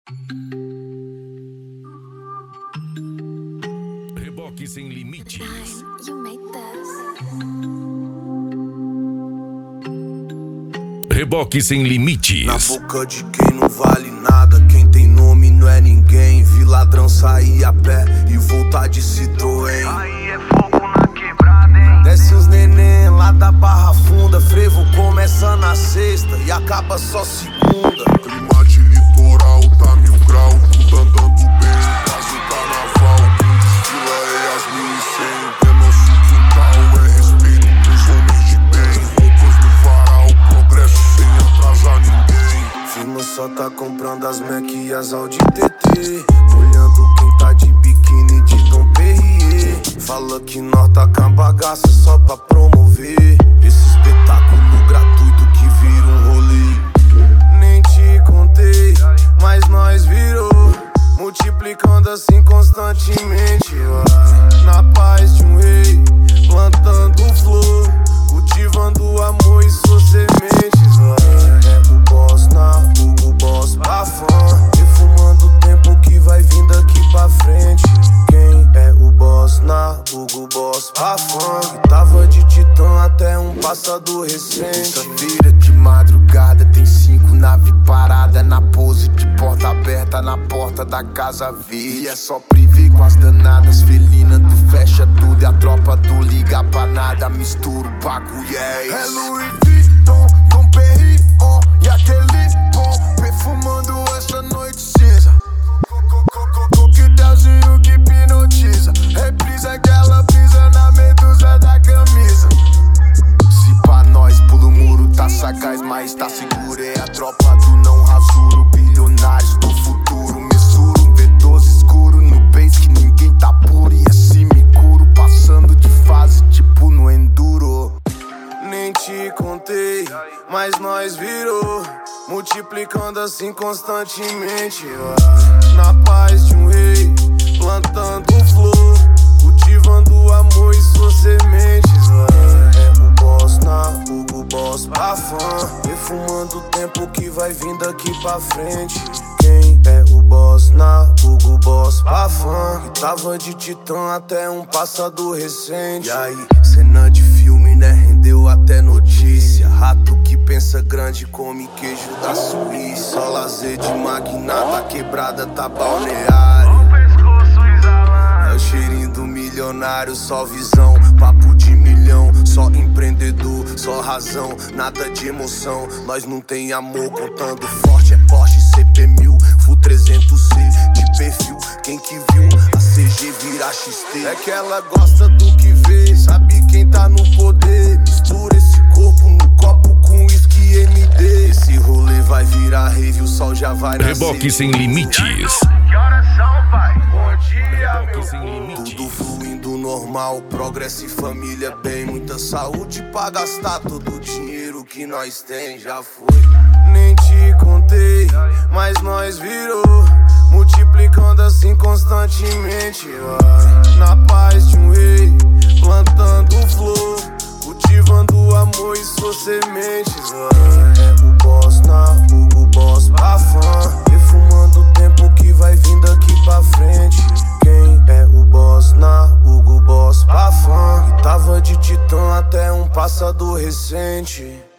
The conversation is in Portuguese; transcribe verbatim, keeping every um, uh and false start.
Reboque Sem Limites. Reboque Sem Limites. Na boca de quem não vale nada, quem tem nome não é ninguém. Vi ladrão sair a pé e voltar de Citroën. Aí é fogo na quebrada, hein? Desce os neném lá da Barra Funda. Frevo começa na sexta e acaba só segunda. Clima de litoral, tá mil grau, tudo andando bem, quase carnaval. Quem desfila é as mil e cem, é nosso quintal, é respeito pros homens de bem. Roupas no varal, progresso sem atrasar ninguém. Firma só tá comprando as Mac e as Audi T T, olhando quem tá de biquíni de Dom Perrier. Fala que nós tá com a bagaça só pra promover esse espetáculo gratuito que vira um rolê. Nem te contei, mas nós virou, multiplicando assim constantemente. Vai na paz de um rei, plantando flor, cultivando amor e suas sementes. Vai é o boss na Hugo Boss pra fã, defumando o tempo que vai vindo daqui pra frente. Quem é o boss na Hugo Boss pra fã? Que tava de titã até um passado recente. Terça-feira de madrugada, tem cinco nave parada na pose de porta aberta na porta da casa verde. É só privê com as danadas felinas, tu fecha tudo e a tropa do liga pra nada, mistura o bagulho e é isso. É Louis Vuitton, Dom Perignon e aquele bom, perfumando essa noite cinza. Coquetelzinho que hipnotiza, reprisa aquela brisa na medusa da camisa. Se pra nós pula o muro tá sagaz, mas tá seguro. É a tropa do não rasuro, bilionários do futuro. Messuro, um V doze escuro no base que ninguém tá puro. E assim me curo, passando de fase tipo no enduro. Nem te contei, mas nós virou, multiplicando assim constantemente. Vai na paz de um rei, plantando flor, cultivando amor e suas sementes. Vai é o boss na Hugo Boss pra fã, defumando o tempo que vai vindo daqui pra frente. Quem é o boss na Hugo Boss pra fã? Que tava de titã até um passado recente. E aí, cena de filme, né? Rendeu até notícia. Rato que pensa grande come queijo da Suíça. Só lazer de magnata, quebrada tá balneário. O pescoço exalando. É o cheirinho do milionário, só visão, papo de milhão, só empreendedor, só razão, nada de emoção. Nós não tem amor, contando forte, é Porsche C P mil, Full trezentos C de perfil. Quem que viu a C G virar X T? É que ela gosta do que vê, sabe quem tá no poder. Mistura esse corpo no copo com whisky M D. Esse rolê vai virar rave, o sol já vai nascer. Reboque Sem Limites. Que horas são, pai? Bom dia, Reboque meu Sem povo. Limites. Tudo fluindo normal, progresso e família bem. Muita saúde pra gastar todo o dinheiro que nós tem, já foi. Nem te contei, mas nós virou, multiplicando assim constantemente. Vai na paz de um rei, plantando flor, cultivando amor e suas sementes. Vai é o boss na Hugo Boss pra fã, defumando o tempo que vai vindo daqui pra frente. Quem é o boss na Hugo Boss pra fã? Que tava de titã até um passado recente.